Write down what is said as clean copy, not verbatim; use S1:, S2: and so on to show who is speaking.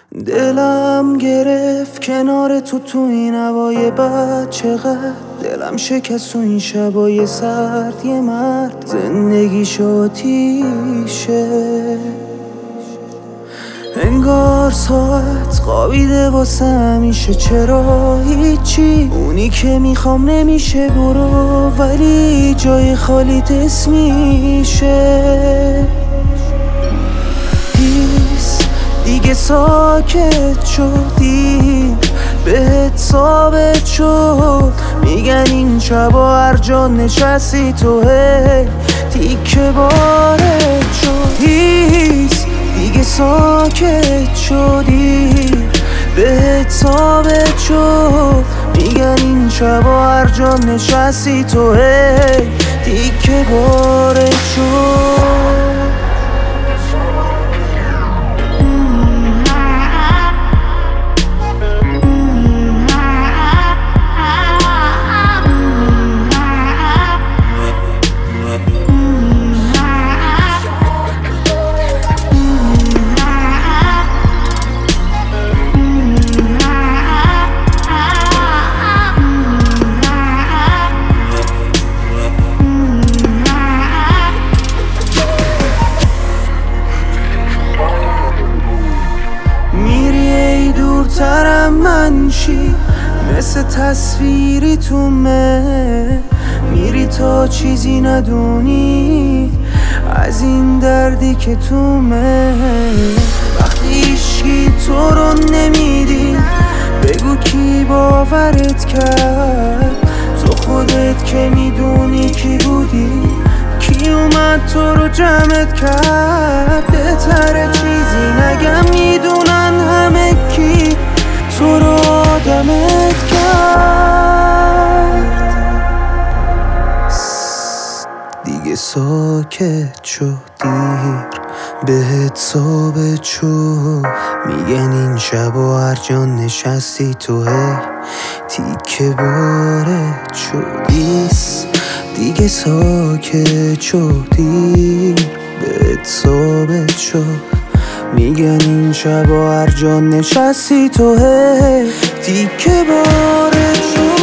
S1: دلم گرفت کنار تو این هوای بد، چقدر دلم شکست تو این شبای سرد. یه مرد زندگیش آتیشه، انگار ساعت خوابیده واسه همیشه. چرا هیچی اونی که میخوام نمیشه، برو ولی جای خالی دست میشه. دیگه ساکت شدی، بهت ثابت شد. میگن این شبا هر جا نشستی تو هی تیکه بارت شد. دیگه ساکت شدی، بهت ثابت شد. میگن این شبا هر جا نشستی تو هی تیکه بارت شد. دورترم من چی مثل تصویری تو میری تا چیزی ندونی از این دردی که تو وقتی هیچکی تو رو نمیدی، بگو کی باورت کرد؟ تو خودت که میدونی کی بودی، کی اومد تو رو جمعت کرد؟ بهتره چیزی نگم، میدونن همه کی تو رو آدمت کرد. دیگه ساکت شد، دیر بهت ثابت شد. میگن این شبا هر جا نشستی تو هی تیکه بارت شد. دیگه ساکت شد، دیر بهت ثابت شد. میگن این شبا هر جا نشستی تو هی تیکه بارت شد.